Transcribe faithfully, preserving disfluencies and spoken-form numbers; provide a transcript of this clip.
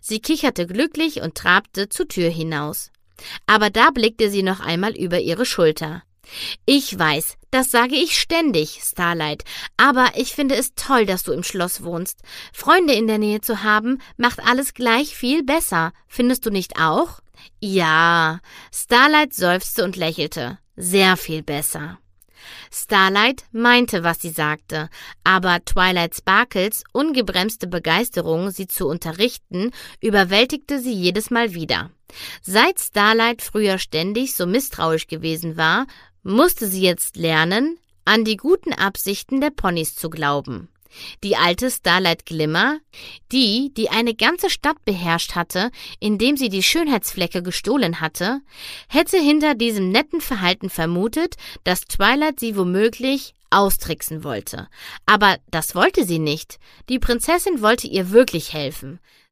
Sie kicherte glücklich und trabte zur Tür hinaus. Aber da blickte sie noch einmal über ihre Schulter. »Ich weiß, das sage ich ständig, Starlight, aber ich finde es toll, dass du im Schloss wohnst. Freunde in der Nähe zu haben, macht alles gleich viel besser. Findest du nicht auch?« »Ja«, Starlight seufzte und lächelte. »Sehr viel besser.« Starlight meinte, was sie sagte, aber Twilight Sparkles ungebremste Begeisterung, sie zu unterrichten, überwältigte sie jedes Mal wieder. Seit Starlight früher ständig so misstrauisch gewesen war, musste sie jetzt lernen, an die guten Absichten der Ponys zu glauben. Die alte Starlight Glimmer, die, die eine ganze Stadt beherrscht hatte, indem sie die Schönheitsflecke gestohlen hatte, hätte hinter diesem netten Verhalten vermutet, dass Twilight sie womöglich austricksen wollte. Aber das wollte sie nicht. Die Prinzessin wollte ihr wirklich helfen.